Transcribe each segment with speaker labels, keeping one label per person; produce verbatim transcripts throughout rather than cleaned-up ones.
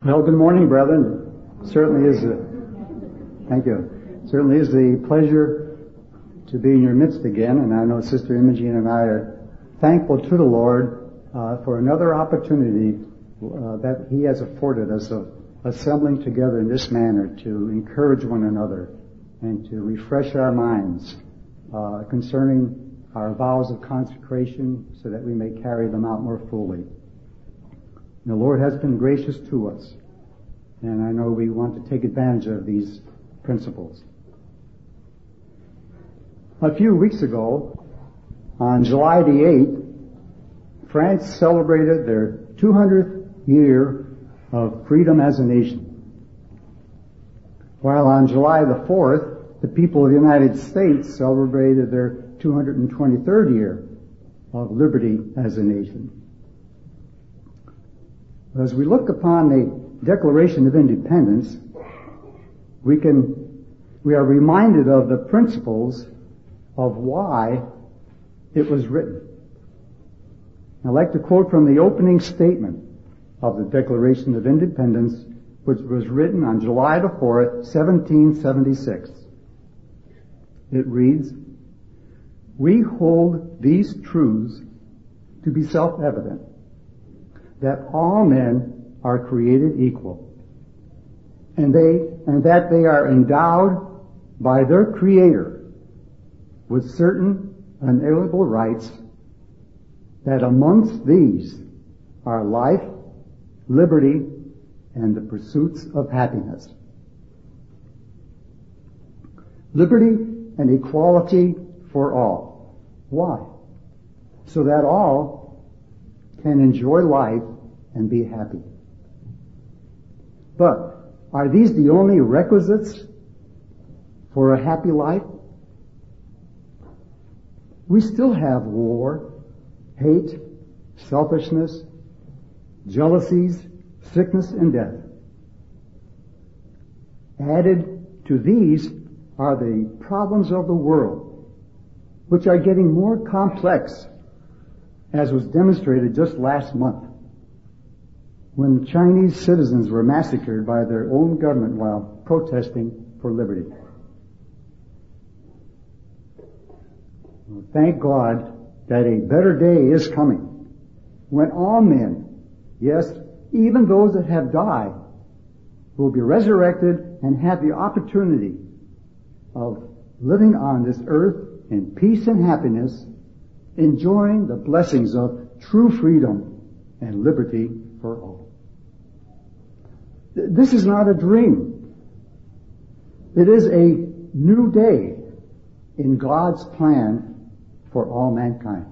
Speaker 1: Well, good morning, brethren. Certainly is a, thank you. Certainly is a pleasure to be in your midst again, and I know Sister Imogene and I are thankful to the Lord uh, for another opportunity uh, that He has afforded us of assembling together in this manner to encourage one another and to refresh our minds uh, concerning our vows of consecration so that we may carry them out more fully. The Lord has been gracious to us, and I know we want to take advantage of these principles. A few weeks ago, on July the eighth, France celebrated their two hundredth year of freedom as a nation. While on July the fourth, the people of the United States celebrated their two hundred twenty-third year of liberty as a nation. As we look upon the Declaration of Independence, we can, we are reminded of the principles of why it was written. I'd like to quote from the opening statement of the Declaration of Independence, which was written on July the fourth, seventeen seventy-six. It reads, "We hold these truths to be self-evident, that all men are created equal, and they, and that they are endowed by their Creator with certain unalienable rights, that amongst these are life, liberty, and the pursuits of happiness." Liberty and equality for all. Why? So that all can enjoy life and be happy. But are these the only requisites for a happy life? We still have war, hate, selfishness, jealousies, sickness, and death. Added to these are the problems of the world, which are getting more complex, as was demonstrated just last month when Chinese citizens were massacred by their own government while protesting for liberty. Well, thank God that a better day is coming when all men, yes, even those that have died, will be resurrected and have the opportunity of living on this earth in peace and happiness, enjoying the blessings of true freedom and liberty for all. This is not a dream. It is a new day in God's plan for all mankind.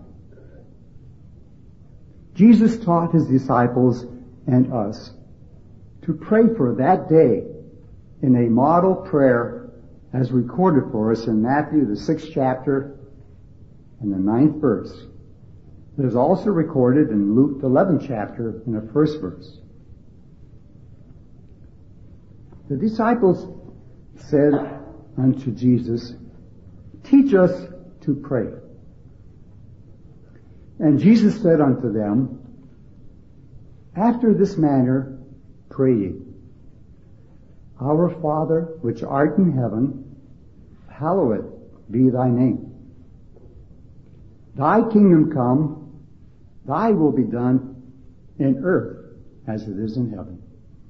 Speaker 1: Jesus taught His disciples and us to pray for that day in a model prayer as recorded for us in Matthew, the sixth chapter, and the ninth verse. It is also recorded in Luke, the eleventh chapter, in the first verse. The disciples said unto Jesus, "Teach us to pray." And Jesus said unto them, "After this manner pray ye, Our Father, which art in heaven, hallowed be thy name. Thy kingdom come, thy will be done in earth as it is in heaven."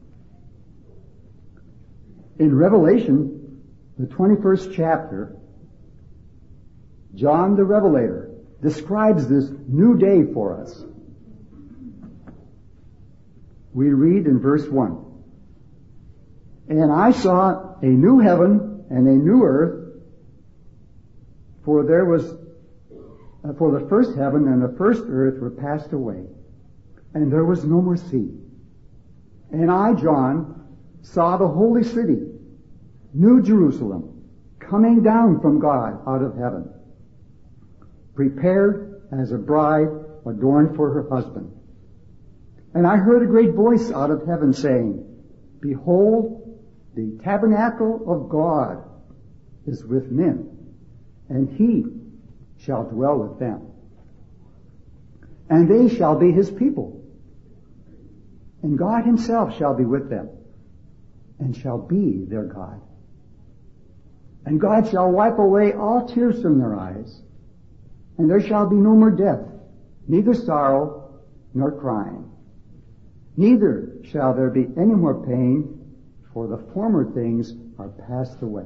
Speaker 1: In Revelation, the twenty-first chapter, John the Revelator describes this new day for us. We read in verse one, "And I saw a new heaven and a new earth, for there was For the first heaven and the first earth were passed away, and there was no more sea. And I, John, saw the holy city, New Jerusalem, coming down from God out of heaven, prepared as a bride adorned for her husband. And I heard a great voice out of heaven saying, Behold, the tabernacle of God is with men, and He shall dwell with them. And they shall be His people. And God himself shall be with them, and shall be their God. And God shall wipe away all tears from their eyes, and there shall be no more death, neither sorrow nor crying. Neither shall there be any more pain, for the former things are passed away.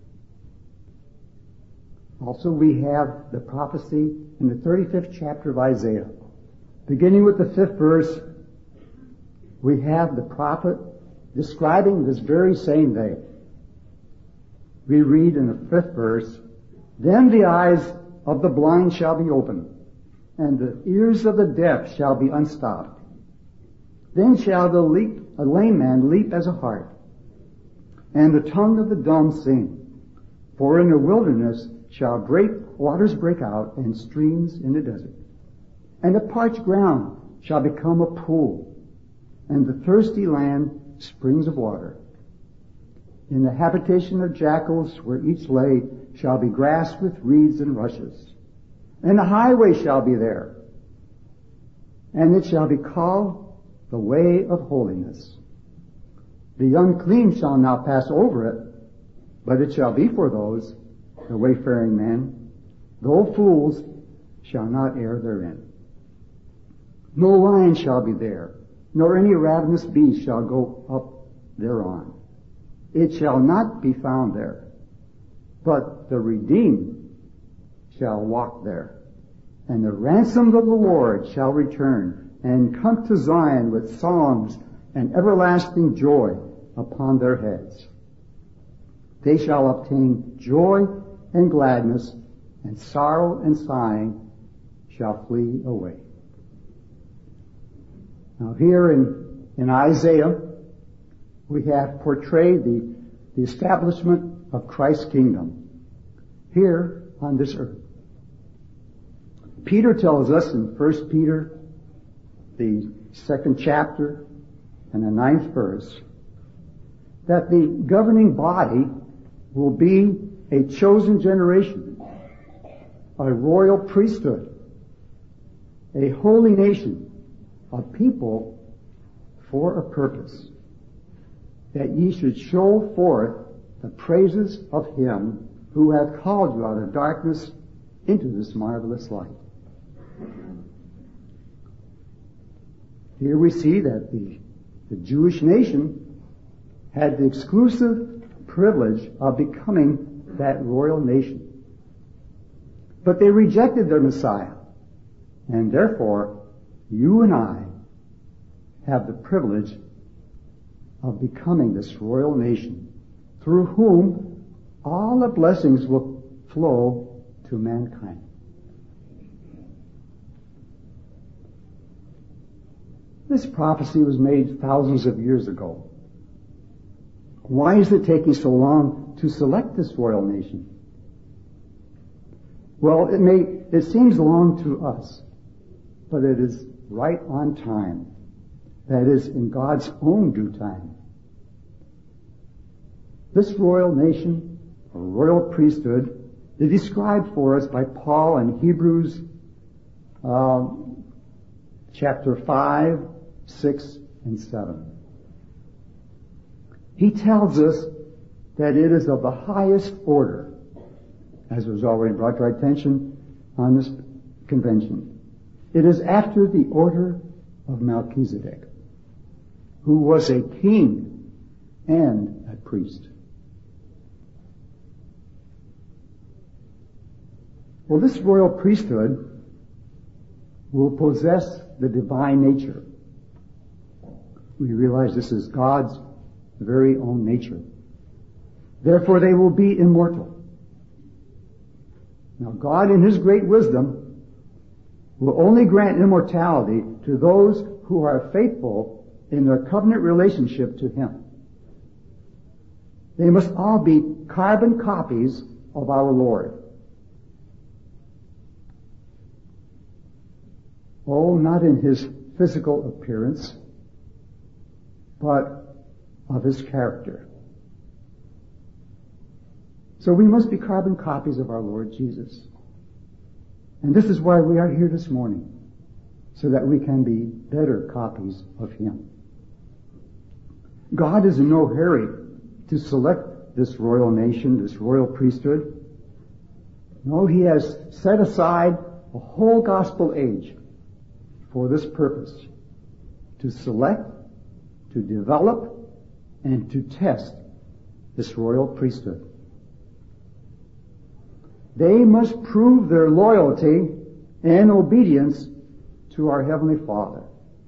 Speaker 1: Also we have the prophecy in the thirty-fifth chapter of Isaiah. Beginning with the fifth verse, we have the prophet describing this very same day. We read in the fifth verse, "Then the eyes of the blind shall be opened, and the ears of the deaf shall be unstopped. Then shall the leap, a lame man leap as a hart, and the tongue of the dumb sing. For in the wilderness shall great waters break out, and streams in the desert. And the parched ground shall become a pool, and the thirsty land springs of water. In the habitation of jackals, where each lay, shall be grass with reeds and rushes. And the highway shall be there, and it shall be called the way of holiness. The unclean shall not pass over it, but it shall be for those, the wayfaring men, though fools shall not err therein. No lion shall be there, nor any ravenous beast shall go up thereon. It shall not be found there, but the redeemed shall walk there. And the ransomed of the Lord shall return, and come to Zion with songs and everlasting joy upon their heads. They shall obtain joy and gladness, and sorrow and sighing shall flee away." Now here in, in Isaiah, we have portrayed the, the establishment of Christ's kingdom here on this earth. Peter tells us in First Peter, the second chapter and the ninth verse, that the governing body will be a chosen generation, a royal priesthood, a holy nation, a people for a purpose, that ye should show forth the praises of him who hath called you out of darkness into this marvelous light. Here we see that the, the Jewish nation had the exclusive privilege of becoming that royal nation. But they rejected their Messiah, and therefore you and I have the privilege of becoming this royal nation, through whom all the blessings will flow to mankind. This prophecy was made thousands of years ago. Why is it taking so long to select this royal nation? Well, it may, it seems long to us, but it is right on time. That is, in God's own due time. This royal nation, or royal priesthood, is described for us by Paul in Hebrews uh, chapter five, six, and seven. He tells us that it is of the highest order, as was already brought to our attention on this convention. It is after the order of Melchizedek, who was a king and a priest. Well, this royal priesthood will possess the divine nature. We realize this is God's very own nature. Therefore, they will be immortal. Now, God, in His great wisdom, will only grant immortality to those who are faithful in their covenant relationship to Him. They must all be carbon copies of our Lord. Oh, not in His physical appearance, but of His character. So we must be carbon copies of our Lord Jesus. And this is why we are here this morning, so that we can be better copies of Him. God is in no hurry to select this royal nation, this royal priesthood. No, he has set aside a whole gospel age for this purpose, to select, to develop, and to test this royal priesthood. They must prove their loyalty and obedience to our Heavenly Father.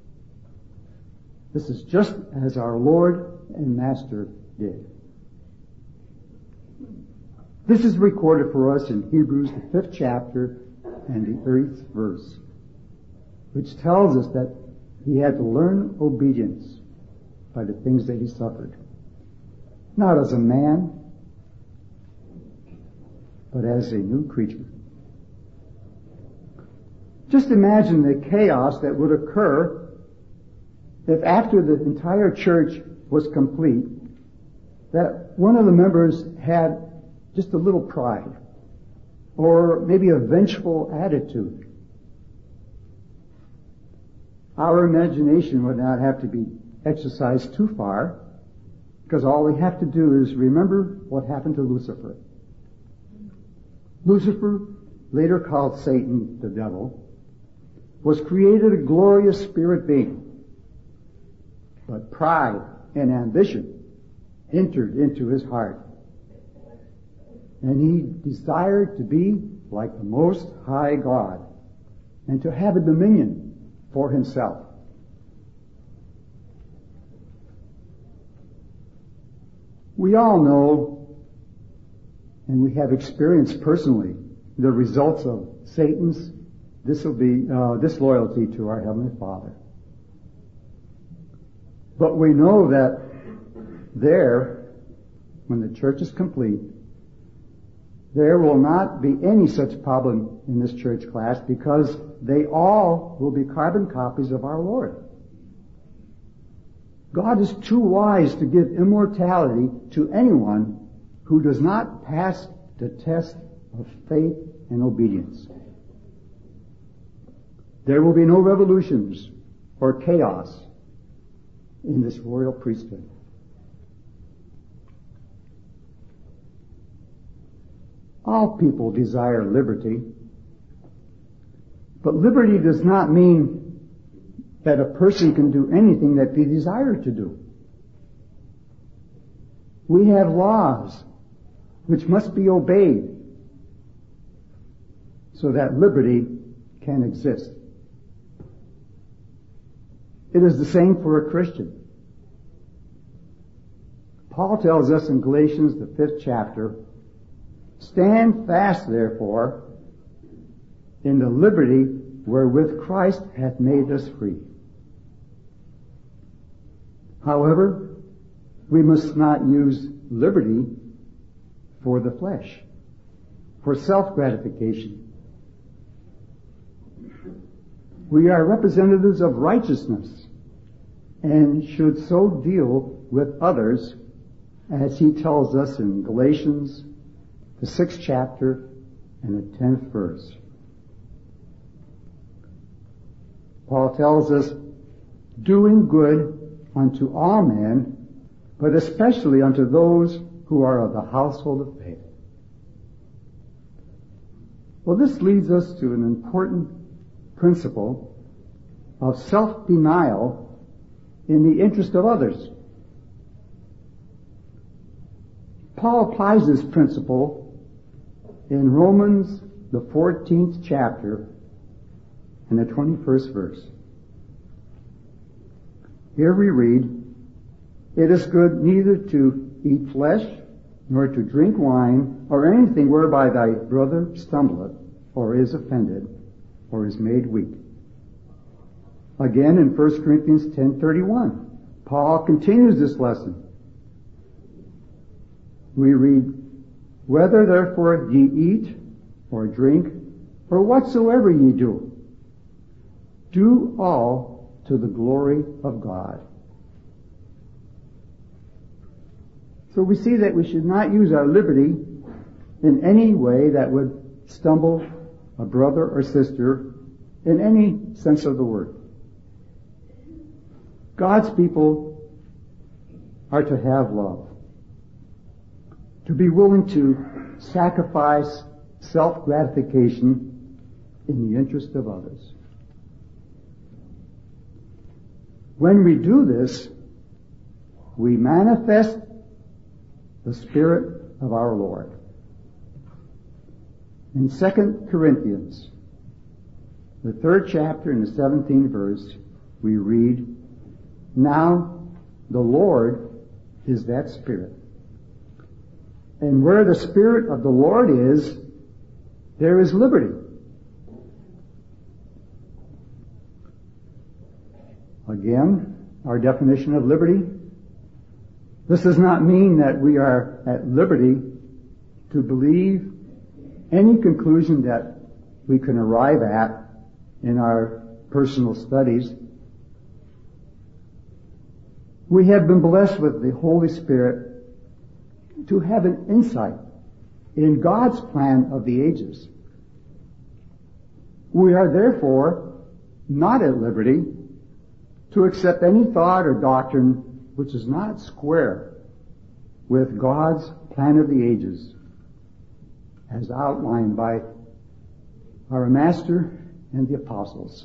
Speaker 1: This is just as our Lord and Master did. This is recorded for us in Hebrews, the fifth chapter and the eighth verse, which tells us that he had to learn obedience by the things that he suffered. Not as a man, but as a new creature. Just imagine the chaos that would occur if after the entire church was complete, that one of the members had just a little pride, or maybe a vengeful attitude. Our imagination would not have to be exercised too far, because all we have to do is remember what happened to Lucifer. Lucifer, later called Satan, the devil, was created a glorious spirit being. But pride and ambition entered into his heart. And he desired to be like the Most High God and to have a dominion for himself. We all know, and we have experienced personally, the results of Satan's disobe- uh, disloyalty to our Heavenly Father. But we know that there, when the church is complete, there will not be any such problem in this church class, because they all will be carbon copies of our Lord. God is too wise to give immortality to anyone who does not pass the test of faith and obedience. There will be no revolutions or chaos in this royal priesthood. All people desire liberty, but liberty does not mean that a person can do anything that they desire to do. We have laws which must be obeyed so that liberty can exist. It is the same for a Christian. Paul tells us in Galatians, the fifth chapter, "Stand fast, therefore, in the liberty wherewith Christ hath made us free." However, we must not use liberty for the flesh, for self-gratification. We are representatives of righteousness and should so deal with others as he tells us in Galatians, the sixth chapter and the tenth verse. Paul tells us, "Doing good unto all men, but especially unto those who are of the household of faith." Well, this leads us to an important principle of self-denial in the interest of others. Paul applies this principle in Romans, the fourteenth chapter and the twenty-first verse. Here we read, "It is good neither to eat flesh, nor to drink wine, or anything whereby thy brother stumbleth, or is offended, or is made weak." Again in First Corinthians ten thirty-one, Paul continues this lesson. We read, "Whether therefore ye eat, or drink, or whatsoever ye do, do all to the glory of God." So we see that we should not use our liberty in any way that would stumble a brother or sister in any sense of the word. God's people are to have love, to be willing to sacrifice self-gratification in the interest of others. When we do this, we manifest the Spirit of our Lord. In Second Corinthians, the third chapter and the seventeenth verse, we read, "Now the Lord is that Spirit. And where the Spirit of the Lord is, there is liberty." Again, our definition of liberty. This does not mean that we are at liberty to believe any conclusion that we can arrive at in our personal studies. We have been blessed with the Holy Spirit to have an insight in God's plan of the ages. We are therefore not at liberty to accept any thought or doctrine which is not square with God's plan of the ages as outlined by our Master and the Apostles.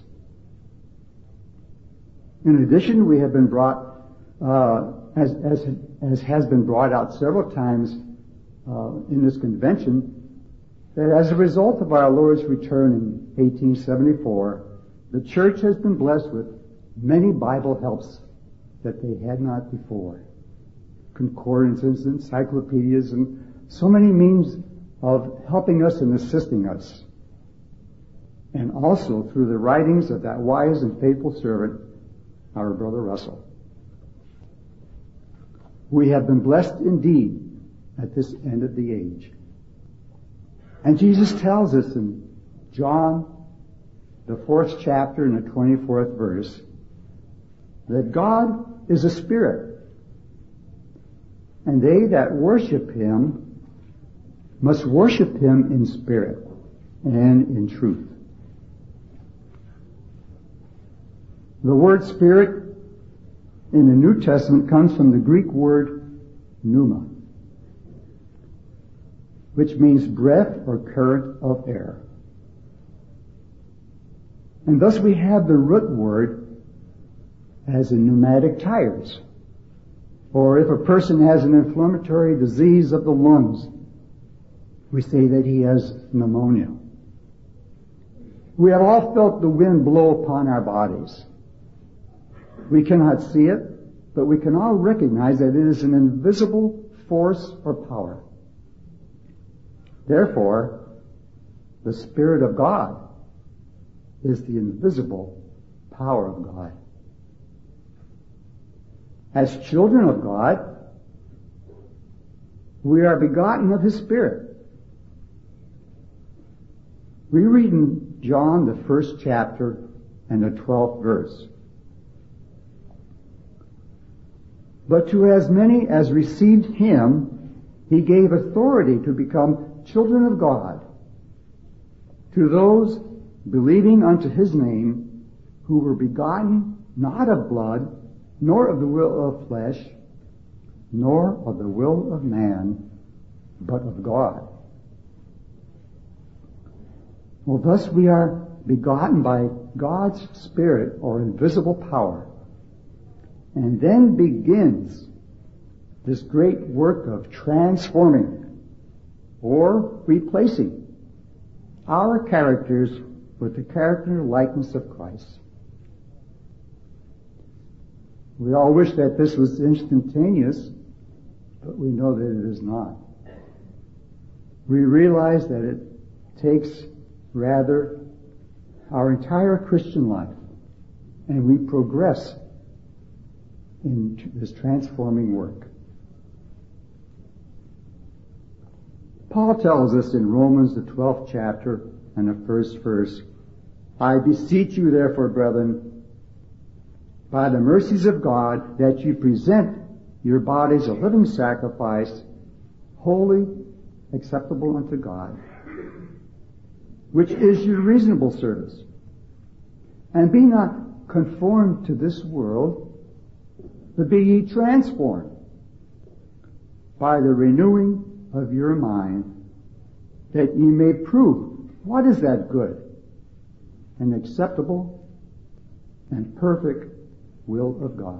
Speaker 1: In addition, we have been brought, uh, as, as, as has been brought out several times uh, in this convention, that as a result of our Lord's return in eighteen seventy-four, the church has been blessed with many Bible helps that they had not before. Concordances, encyclopedias, and so many means of helping us and assisting us. And also through the writings of that wise and faithful servant, our brother Russell. We have been blessed indeed at this end of the age. And Jesus tells us in John, the fourth chapter and the twenty-fourth verse, that God is a spirit, and they that worship Him must worship Him in spirit and in truth. The word spirit in the New Testament comes from the Greek word pneuma, which means breath or current of air. And thus we have the root word as in pneumatic tires. Or if a person has an inflammatory disease of the lungs, we say that he has pneumonia. We have all felt the wind blow upon our bodies. We cannot see it, but we can all recognize that it is an invisible force or power. Therefore, the Spirit of God is the invisible power of God. As children of God, we are begotten of His Spirit. We read in John, the first chapter and the twelfth verse. But to as many as received Him, He gave authority to become children of God, to those believing unto His name, who were begotten not of blood, nor of the will of flesh, nor of the will of man, but of God. Well, thus we are begotten by God's Spirit, or invisible power. And then begins this great work of transforming or replacing our characters with the character and likeness of Christ. We all wish that this was instantaneous, but we know that it is not. We realize that it takes rather our entire Christian life, and we progress in this transforming work. Paul tells us in Romans, the twelfth chapter and the first verse, "I beseech you therefore, brethren, by the mercies of God, that you present your bodies a living sacrifice, holy, acceptable unto God, which is your reasonable service. And be not conformed to this world, but be ye transformed by the renewing of your mind, that ye may prove what is that good and acceptable and perfect will of God.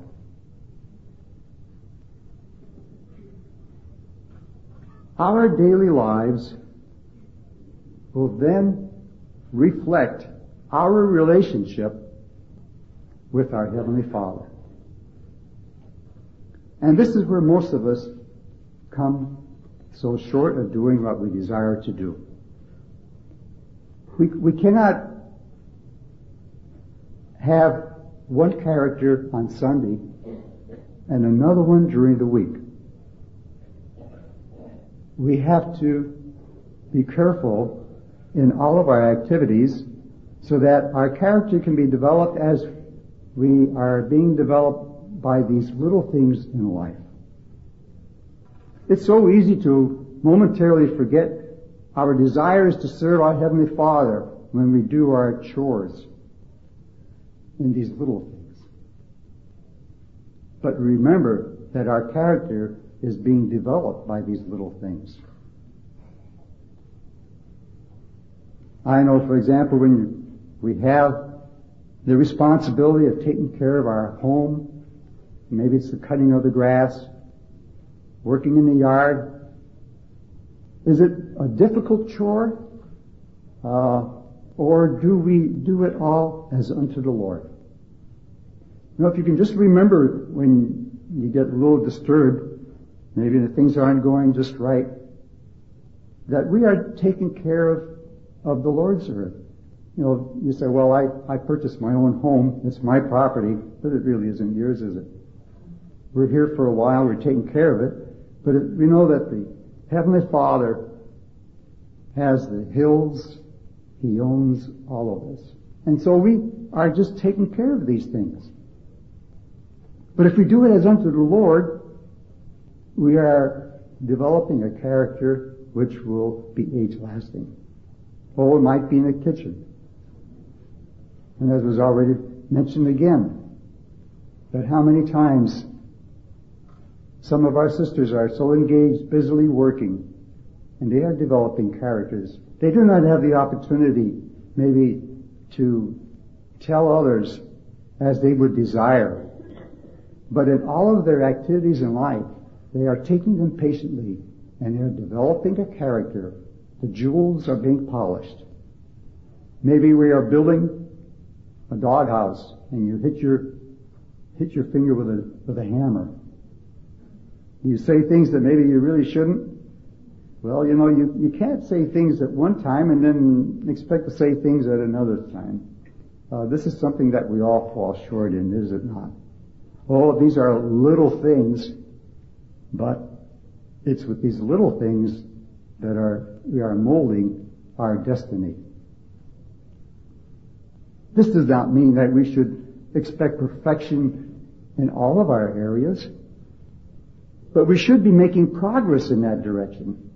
Speaker 1: Our daily lives will then reflect our relationship with our Heavenly Father. And this is where most of us come so short of doing what we desire to do. We, we cannot have one character on Sunday and another one during the week. We have to be careful in all of our activities so that our character can be developed as we are being developed by these little things in life. It's so easy to momentarily forget our desires to serve our Heavenly Father when we do our chores in these little things. But remember that our character is being developed by these little things. I know, for example, when we have the responsibility of taking care of our home, maybe it's the cutting of the grass, working in the yard. Is it a difficult chore? Uh, or do we do it all as unto the Lord? You know, if you can just remember when you get a little disturbed, maybe the things aren't going just right, that we are taking care of, of the Lord's earth. You know, you say, well, I, I purchased my own home. It's my property, but it really isn't yours, is it? We're here for a while. We're taking care of it. But it, we know that the Heavenly Father has the hills. He owns all of us. And so we are just taking care of these things. But if we do it as unto the Lord, we are developing a character which will be age-lasting. Or it might be in the kitchen. And as was already mentioned again, that how many times some of our sisters are so engaged, busily working, and they are developing characters. They do not have the opportunity, maybe, to tell others as they would desire. But in all of their activities in life, they are taking them patiently, and they're developing a character. The jewels are being polished. Maybe we are building a doghouse, and you hit your hit your finger with a with a hammer. You say things that maybe you really shouldn't. Well, you know, you, you can't say things at one time and then expect to say things at another time. Uh, this is something that we all fall short in, is it not? Oh, these are little things, but it's with these little things that are we are molding our destiny. This does not mean that we should expect perfection in all of our areas, but we should be making progress in that direction.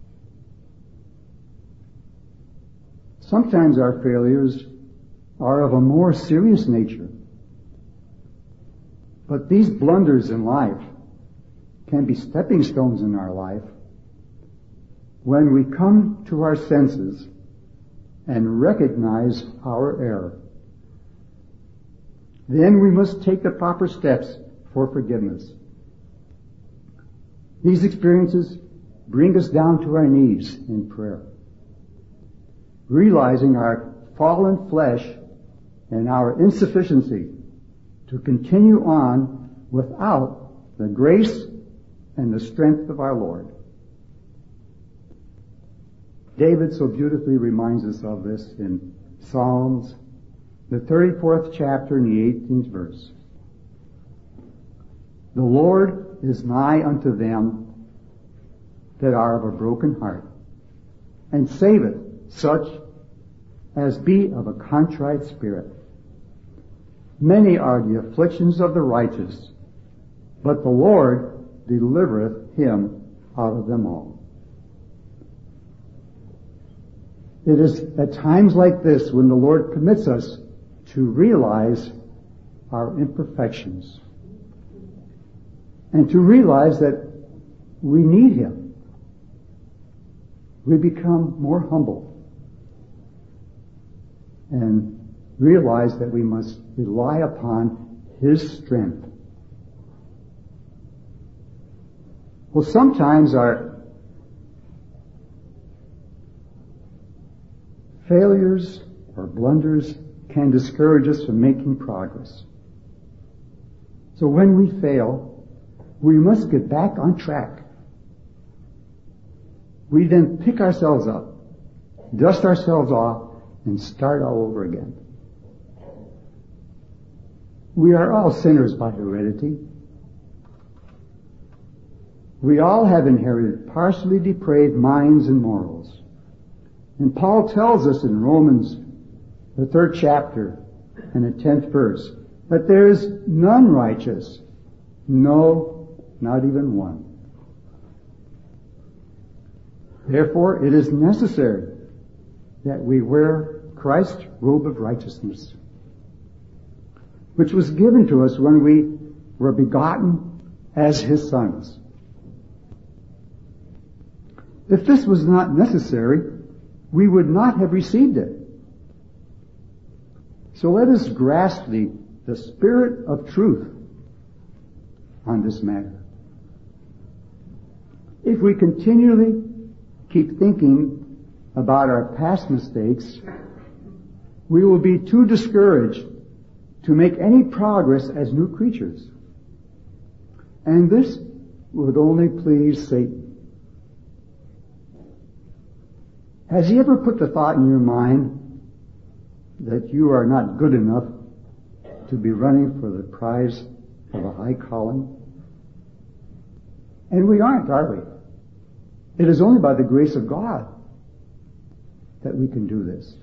Speaker 1: Sometimes our failures are of a more serious nature, but these blunders in life can be stepping stones in our life when we come to our senses and recognize our error. Then we must take the proper steps for forgiveness. These experiences bring us down to our knees in prayer, realizing our fallen flesh and our insufficiency to continue on without the grace and the strength of our Lord. David so beautifully reminds us of this in Psalms, the thirty-fourth chapter and the eighteenth verse. The Lord is nigh unto them that are of a broken heart, and saveth such as be of a contrite spirit. Many are the afflictions of the righteous, but the Lord delivereth him out of them all. It is at times like this when the Lord permits us to realize our imperfections and to realize that we need Him. We become more humble and realize that we must rely upon His strength. Well, sometimes our failures or blunders can discourage us from making progress. So when we fail, we must get back on track. We then pick ourselves up, dust ourselves off, and start all over again. We are all sinners by heredity. We all have inherited partially depraved minds and morals. And Paul tells us in Romans, the third chapter and the tenth verse, that there is none righteous, no, not even one. Therefore, it is necessary that we wear Christ's robe of righteousness, which was given to us when we were begotten as His sons. If this was not necessary, we would not have received it. So let us grasp the, the spirit of truth on this matter. If we continually keep thinking about our past mistakes, we will be too discouraged to make any progress as new creatures. And this would only please Satan. Has he ever put the thought in your mind that you are not good enough to be running for the prize of a high calling? And we aren't, are we? It is only by the grace of God that we can do this.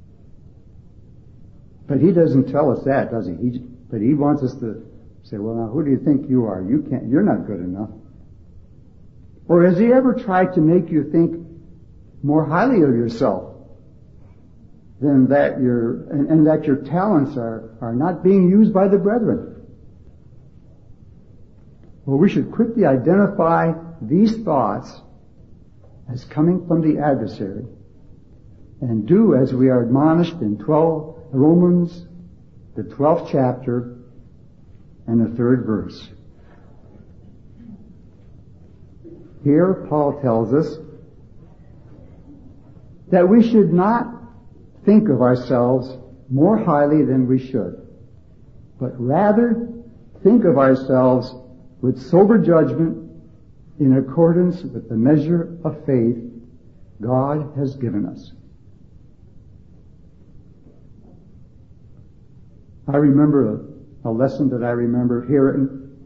Speaker 1: But He doesn't tell us that, does He? he but He wants us to say, well, now, who do you think you are? You can't, you're not good enough. Or has He ever tried to make you think more highly of yourself than that your and, and that your talents are, are not being used by the brethren? Well, we should quickly identify these thoughts as coming from the adversary and do as we are admonished in twelve Romans, the twelfth chapter and the third verse. Here Paul tells us that we should not think of ourselves more highly than we should, but rather think of ourselves with sober judgment in accordance with the measure of faith God has given us. I remember a, a lesson that I remember hearing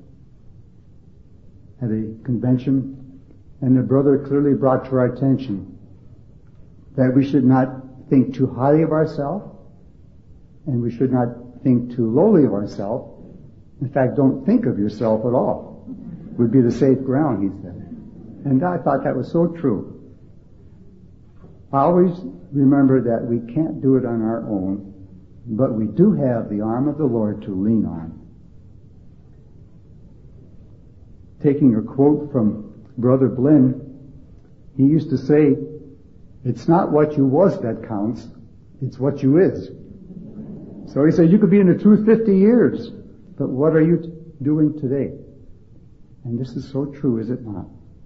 Speaker 1: at a convention, and the brother clearly brought to our attention that we should not think too highly of ourselves, and we should not think too lowly of ourselves. In fact, don't think of yourself at all. Would be the safe ground, he said. And I thought that was so true. I always remember that we can't do it on our own, but we do have the arm of the Lord to lean on. Taking a quote from Brother Blinn, he used to say, it's not what you was that counts, it's what you is. So he said, you could be in the truth fifty years, but what are you t- doing today? And this is so true, is it not?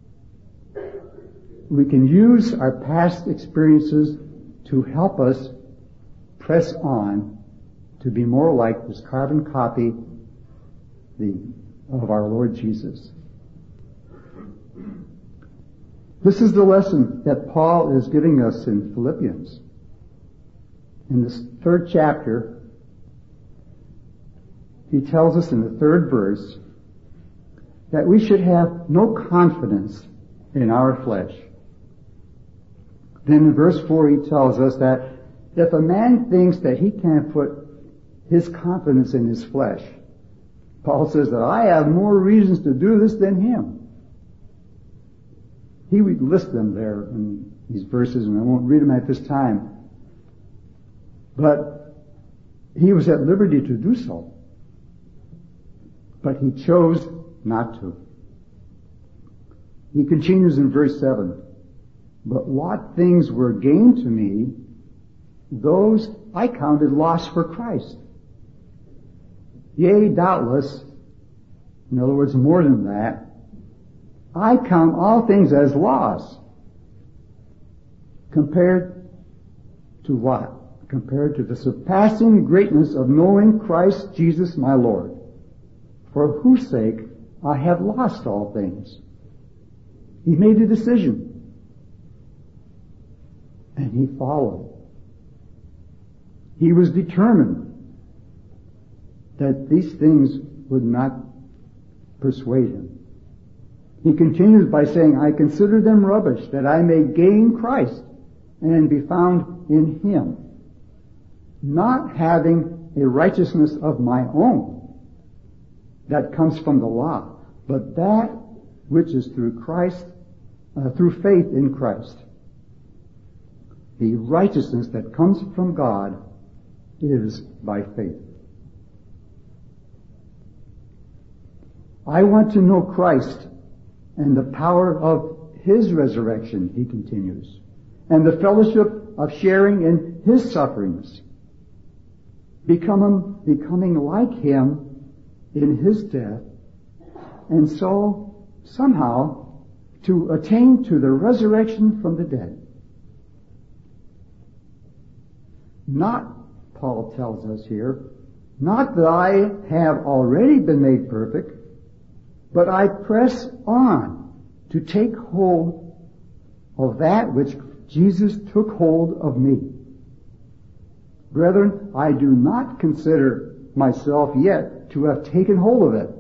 Speaker 1: We can use our past experiences to help us press on to be more like this carbon copy the, of our Lord Jesus. This is the lesson that Paul is giving us in Philippians. In this third chapter, he tells us in the third verse that we should have no confidence in our flesh. Then in verse four he tells us that if a man thinks that he can't put his confidence in his flesh, Paul says that I have more reasons to do this than him. He would list them there in these verses, and I won't read them at this time. But he was at liberty to do so. But he chose not to. He continues in verse seven. But what things were gained to me, those I counted loss for Christ. Yea, doubtless, in other words, more than that, I count all things as loss. Compared to what? Compared to the surpassing greatness of knowing Christ Jesus my Lord, for whose sake I have lost all things. He made a decision, and he followed. He was determined that these things would not persuade him. He continues by saying, I consider them rubbish, that I may gain Christ and be found in him, not having a righteousness of my own that comes from the law, but that which is through Christ, uh, through faith in Christ. The righteousness that comes from God is by faith. I want to know Christ and the power of his resurrection, he continues, and the fellowship of sharing in his sufferings, becoming, becoming like him in his death, and so somehow to attain to the resurrection from the dead. Not, Paul tells us here, not that I have already been made perfect, but I press on to take hold of that which Jesus took hold of me. Brethren, I do not consider myself yet to have taken hold of it.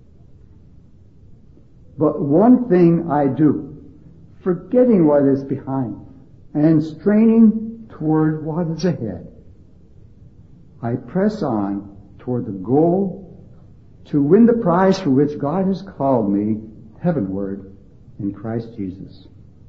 Speaker 1: But one thing I do, forgetting what is behind and straining toward what is ahead, I press on toward the goal to win the prize for which God has called me heavenward in Christ Jesus.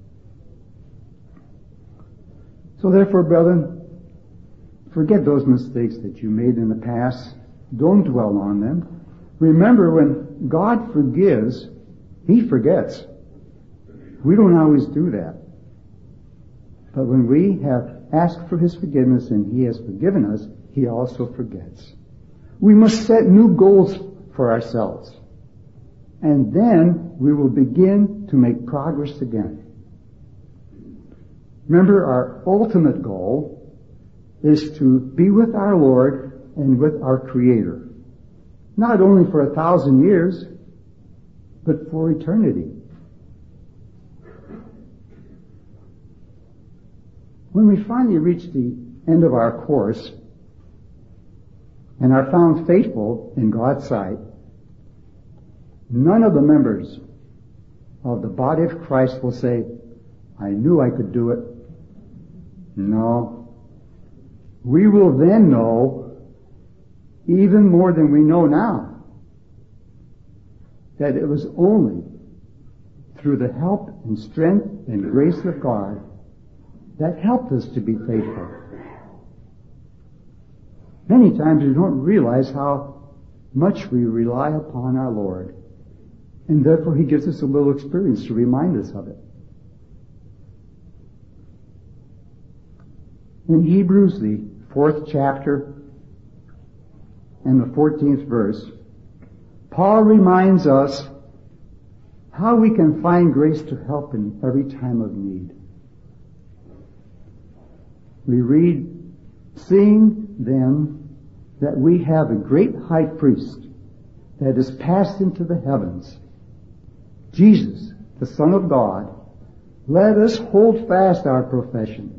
Speaker 1: So therefore, brethren, forget those mistakes that you made in the past. Don't dwell on them. Remember, when God forgives, he forgets. We don't always do that. But when we have asked for his forgiveness and he has forgiven us, he also forgets. We must set new goals for ourselves. And then we will begin to make progress again. Remember, our ultimate goal is to be with our Lord and with our Creator. Not only for a thousand years, but for eternity. When we finally reach the end of our course and are found faithful in God's sight, none of the members of the body of Christ will say, I knew I could do it. No. We will then know, even more than we know now, that it was only through the help and strength and grace of God that helped us to be faithful. Many times we don't realize how much we rely upon our Lord, and therefore he gives us a little experience to remind us of it. In Hebrews, the fourth chapter and the fourteenth verse, Paul reminds us how we can find grace to help in every time of need. We read, seeing then that we have a great high priest that is passed into the heavens, Jesus, the Son of God, let us hold fast our profession.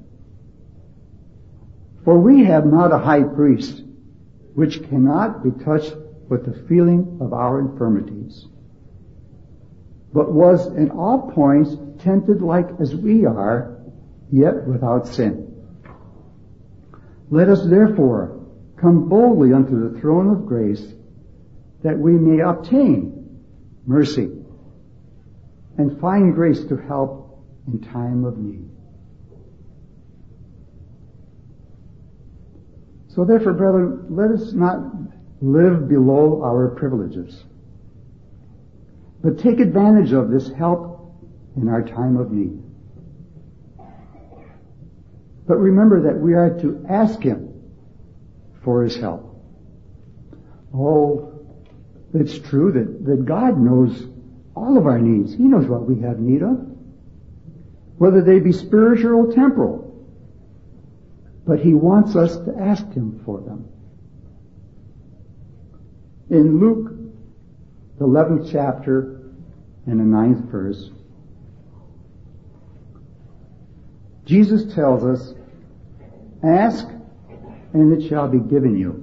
Speaker 1: For we have not a high priest which cannot be touched with the feeling of our infirmities, but was in all points tempted like as we are, yet without sin. Let us therefore come boldly unto the throne of grace, that we may obtain mercy and find grace to help in time of need. So therefore, brethren, let us not live below our privileges, but take advantage of this help in our time of need. But remember that we are to ask Him for His help. Oh, it's true that, that God knows all of our needs. He knows what we have need of, whether they be spiritual or temporal. But He wants us to ask Him for them. In Luke, the eleventh chapter and the ninth verse, Jesus tells us, ask and it shall be given you.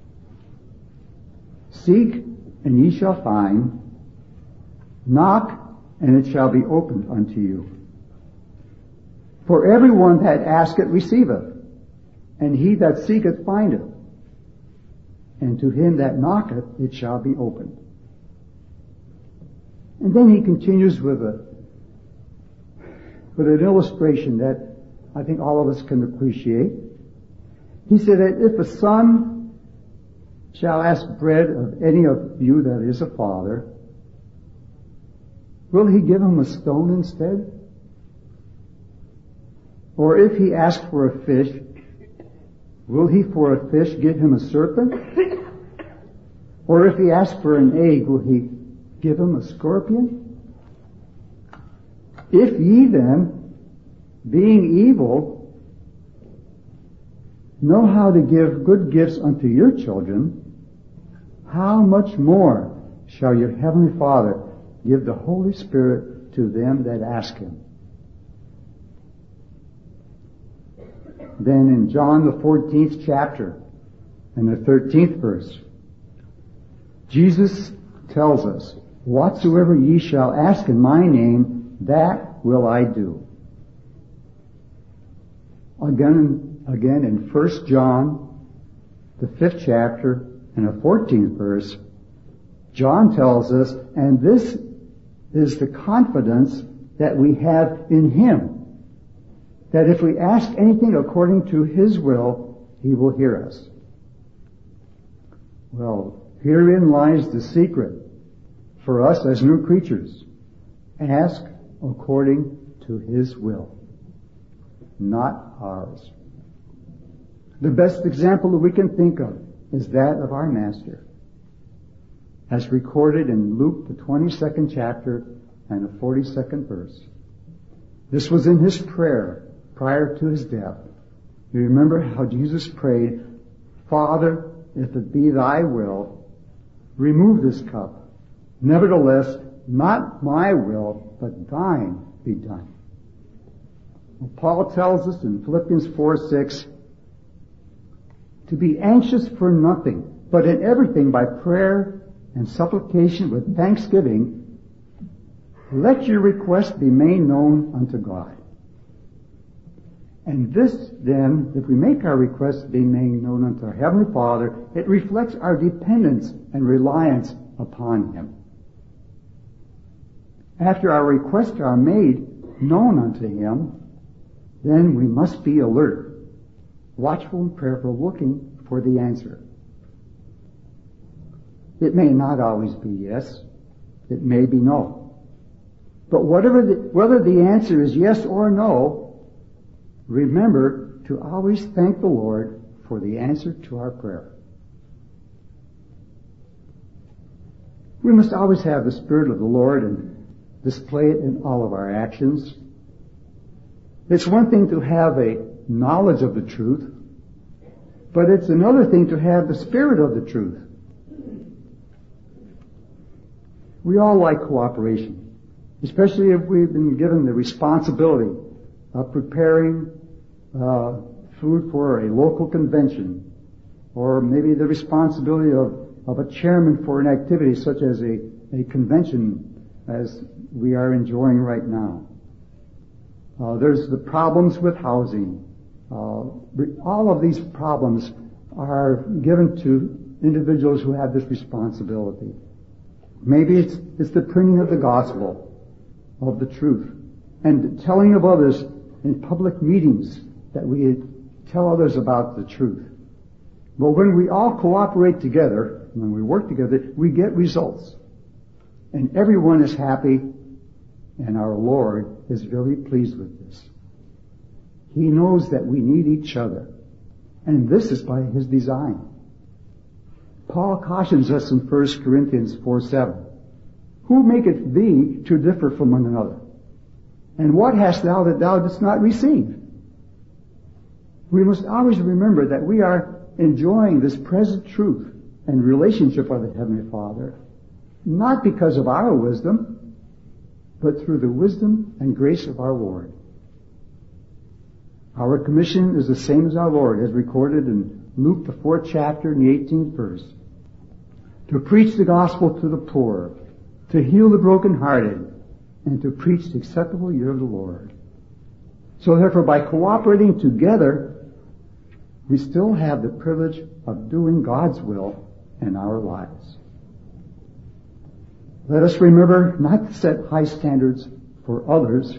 Speaker 1: Seek and ye shall find. Knock and it shall be opened unto you. For everyone that asketh receiveth, and he that seeketh findeth, and to him that knocketh it shall be opened. And then he continues with a with an illustration that I think all of us can appreciate. He said that if a son shall ask bread of any of you that is a father, will he give him a stone instead? Or if he asks for a fish, will he for a fish give him a serpent? Or if he asks for an egg, will he give him a scorpion? If ye then, being evil, know how to give good gifts unto your children, how much more shall your heavenly Father give the Holy Spirit to them that ask Him? Then in John the fourteenth chapter and the thirteenth verse, Jesus tells us, whatsoever ye shall ask in my name, that will I do. Again, again in First John, the fifth chapter and the fourteenth verse, John tells us, and this is the confidence that we have in Him, that if we ask anything according to His will, He will hear us. Well, herein lies the secret for us as new creatures. Ask according to His will, not ours. The best example that we can think of is that of our Master, as recorded in Luke, the twenty-second chapter and the forty-second verse. This was in His prayer prior to His death. You remember how Jesus prayed, Father, if it be Thy will, remove this cup. Nevertheless, not my will, but Thine be done. Well, Paul tells us in Philippians four six, to be anxious for nothing, but in everything by prayer and supplication with thanksgiving, let your requests be made known unto God. And this, then, if we make our requests be made known unto our Heavenly Father, it reflects our dependence and reliance upon Him. After our requests are made known unto Him, then we must be alert, watchful and prayerful, looking for the answer. It may not always be yes. It may be no. But whatever the, whether the answer is yes or no, remember to always thank the Lord for the answer to our prayer. We must always have the Spirit of the Lord and display it in all of our actions. It's one thing to have a knowledge of the truth, but it's another thing to have the Spirit of the truth. We all like cooperation, especially if we've been given the responsibility of preparing uh, food for a local convention, or maybe the responsibility of, of a chairman for an activity such as a, a convention as we are enjoying right now. Uh, there's the problems with housing. Uh, all of these problems are given to individuals who have this responsibility. Maybe it's, it's the preaching of the gospel, of the truth, and telling of others in public meetings that we tell others about the truth. But when we all cooperate together, when we work together, we get results. And everyone is happy, And our Lord is very pleased with this. He knows that we need each other. And this is by His design. Paul cautions us in First Corinthians four seven. Who maketh thee to differ from one another? And what hast thou that thou didst not receive? We must always remember that we are enjoying this present truth and relationship with the Heavenly Father, not because of our wisdom, but through the wisdom and grace of our Lord. Our commission is the same as our Lord, as recorded in Luke, the fourth chapter and the eighteenth verse. To preach the gospel to the poor, to heal the brokenhearted, and to preach the acceptable year of the Lord. So therefore, by cooperating together, we still have the privilege of doing God's will in our lives. Let us remember not to set high standards for others.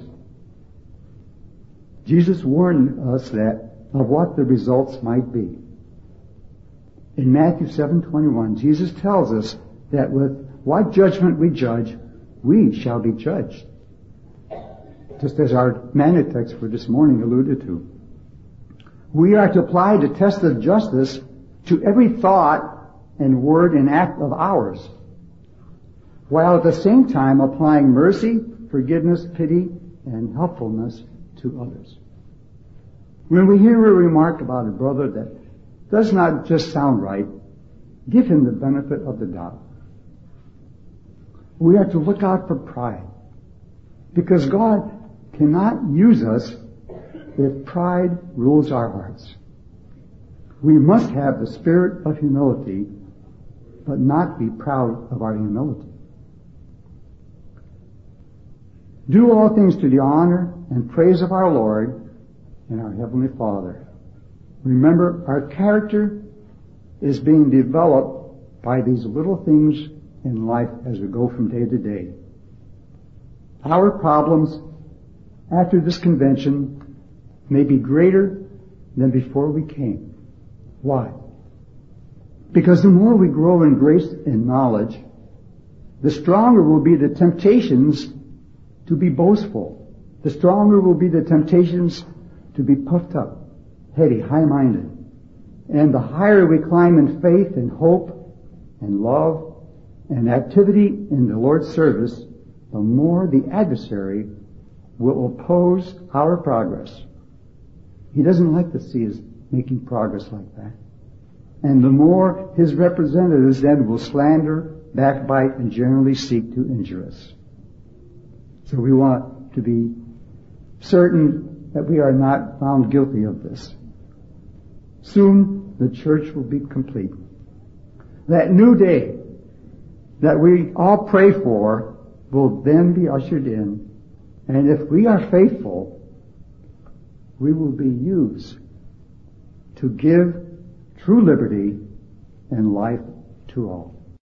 Speaker 1: Jesus warned us that of what the results might be. In Matthew seven twenty-one, Jesus tells us that with what judgment we judge, we shall be judged. Just as our manna text for this morning alluded to. We are to apply the test of justice to every thought and word and act of ours, while at the same time applying mercy, forgiveness, pity, and helpfulness to others. When we hear a remark about a brother that does not just sound right, give him the benefit of the doubt. We are to look out for pride, because God cannot use us if pride rules our hearts. We must have the spirit of humility, but not be proud of our humility. Do all things to the honor and praise of our Lord and our Heavenly Father. Remember, our character is being developed by these little things in life as we go from day to day. Our problems after this convention may be greater than before we came. Why? Because the more we grow in grace and knowledge, the stronger will be the temptations to be boastful. The stronger will be the temptations to be puffed up, heady, high-minded. And the higher we climb in faith and hope and love and activity in the Lord's service, the more the adversary will oppose our progress. He doesn't like to see us making progress like that. And the more his representatives then will slander, backbite, and generally seek to injure us. So we want to be certain that we are not found guilty of this. Soon the church will be complete. That new day that we all pray for will then be ushered in. And if we are faithful, we will be used to give true liberty and life to all.